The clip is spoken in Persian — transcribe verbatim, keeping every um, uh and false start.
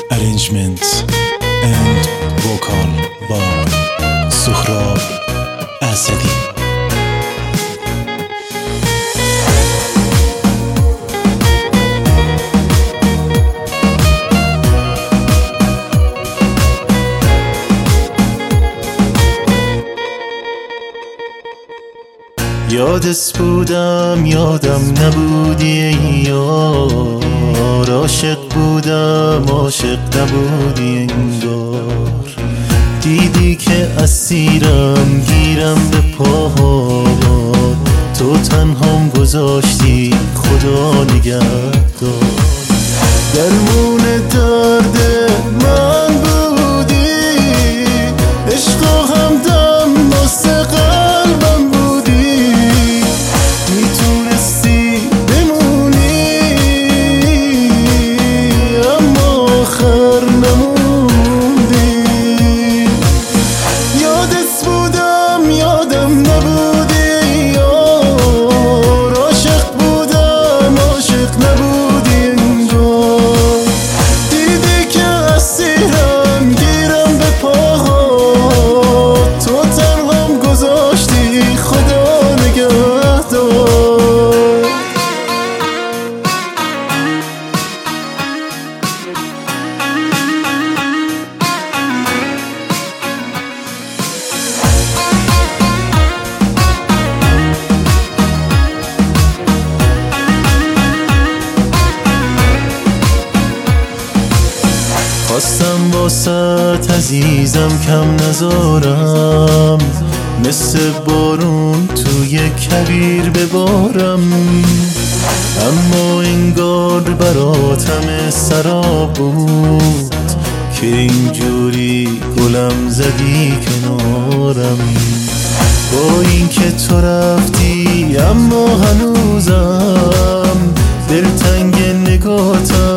Arrangement and vocal by Sohrab Asadi. یادت بودم یادم نبودی ای یار، عاشق بودم عاشق نبودی انگار. دیدی که اسیرم گیرم به پاهات، تو تنهام گذاشتی خدا نگهدار. درمون درد من بودی، عشق و همدم واسه قلبم بودی. میتونستی بمونی اما آخر نموندی. یادت بودم یادم نبودی یار، عاشق بودم عاشق نبودی انگار. دیدی که اسیرم گیرم به پاهات، تو تنهام گذاشتی خدا نگهدار. خواستم واسط عزیزم کم نذارم، مثل بارون توی کویر ببارم. اما انگار برات همه سراب بود که اینجوری گلم زدی کنارم. با این که تو رفتی اما هنوزم دلتنگ نگاتم.